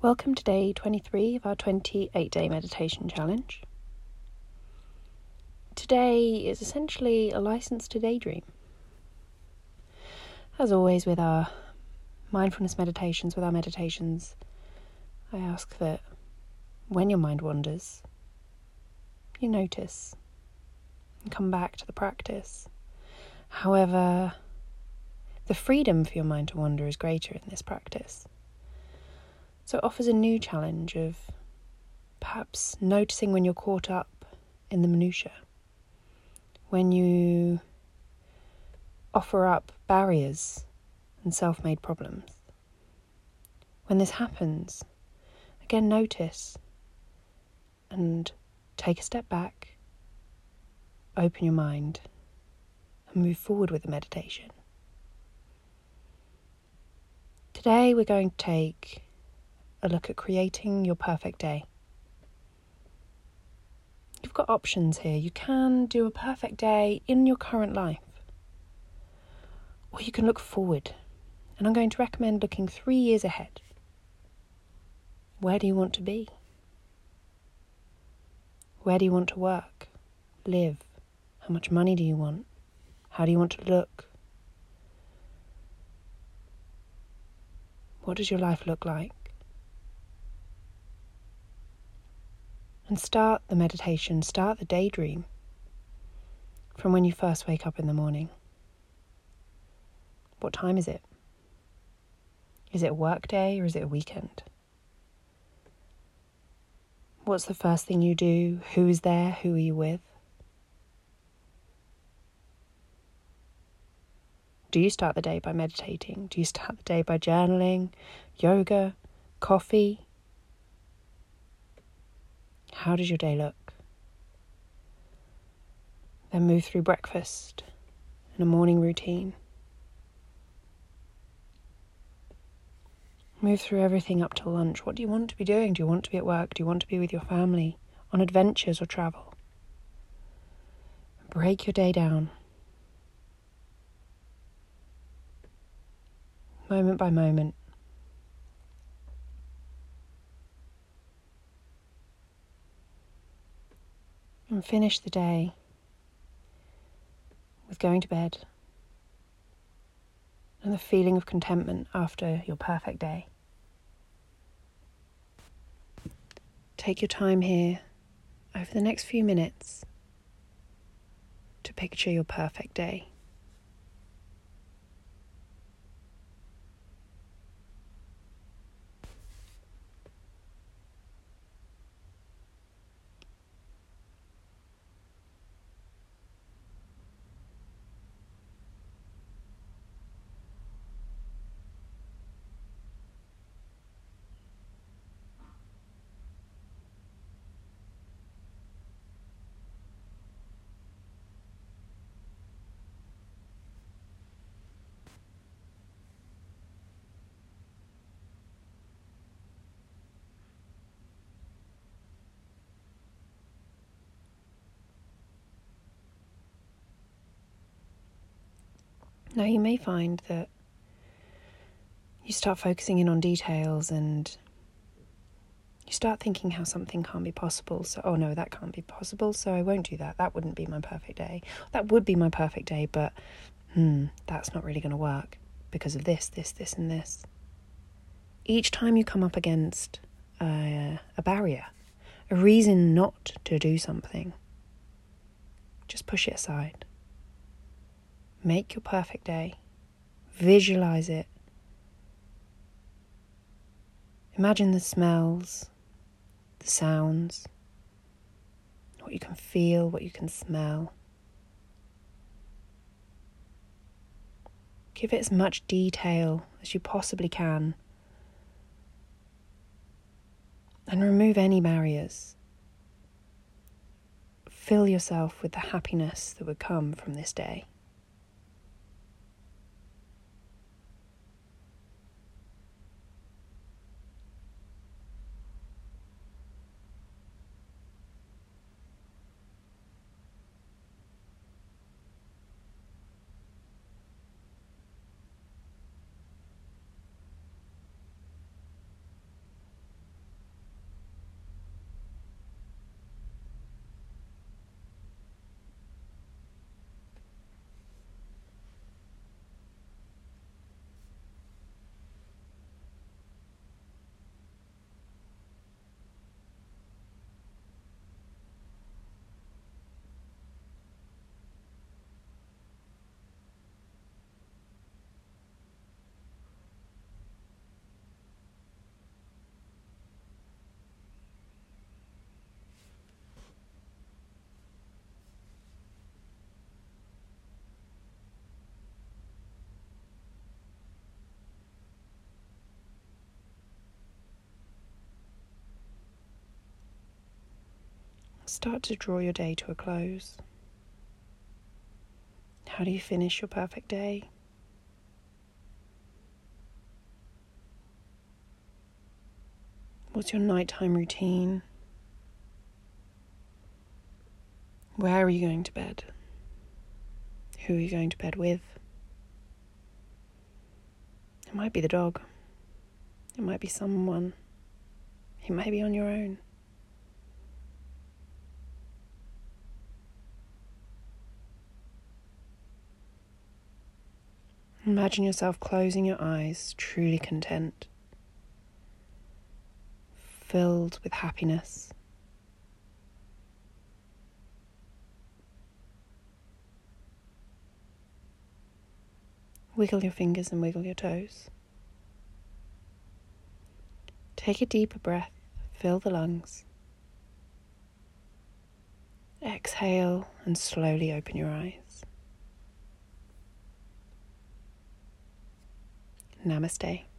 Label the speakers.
Speaker 1: Welcome to day 23 of our 28-day meditation challenge. Today is essentially a license to daydream. As always with our mindfulness meditations, I ask that when your mind wanders, you notice and come back to the practice. However, the freedom for your mind to wander is greater in this practice. So it offers a new challenge of perhaps noticing when you're caught up in the minutiae, when you offer up barriers and self-made problems. When this happens, again notice and take a step back, open your mind and move forward with the meditation. Today we're going to take a look at creating your perfect day. You've got options here. You can do a perfect day in your current life, or you can look forward. And I'm going to recommend looking 3 years ahead. Where do you want to be? Where do you want to work, live? How much money do you want? How do you want to look? What does your life look like? And start the meditation, start the daydream from when you first wake up in the morning. What time is it? Is it a work day or is it a weekend? What's the first thing you do? Who is there? Who are you with? Do you start the day by meditating? Do you start the day by journaling, yoga, coffee? How does your day look? Then move through breakfast and a morning routine. Move through everything up to lunch. What do you want to be doing? Do you want to be at work? Do you want to be with your family? On adventures or travel? Break your day down. Moment by moment. And finish the day with going to bed and the feeling of contentment after your perfect day. Take your time here over the next few minutes to picture your perfect day. Now you may find that you start focusing in on details and you start thinking how something can't be possible. So, oh no, that can't be possible, so I won't do that. That wouldn't be my perfect day. That would be my perfect day, but that's not really going to work because of this, and this. Each time you come up against a barrier, a reason not to do something, just push it aside. Make your perfect day. Visualize it. Imagine the smells, the sounds, what you can feel, what you can smell. Give it as much detail as you possibly can. And remove any barriers. Fill yourself with the happiness that would come from this day. start to draw your day to a close. How do you finish your perfect day? What's your nighttime routine? Where are you going to bed? Who are you going to bed with? It might be the dog. It might be someone. It might be on your own. Imagine yourself closing your eyes, truly content, filled with happiness. Wiggle your fingers and wiggle your toes. Take a deeper breath, fill the lungs. Exhale and slowly open your eyes. Namaste.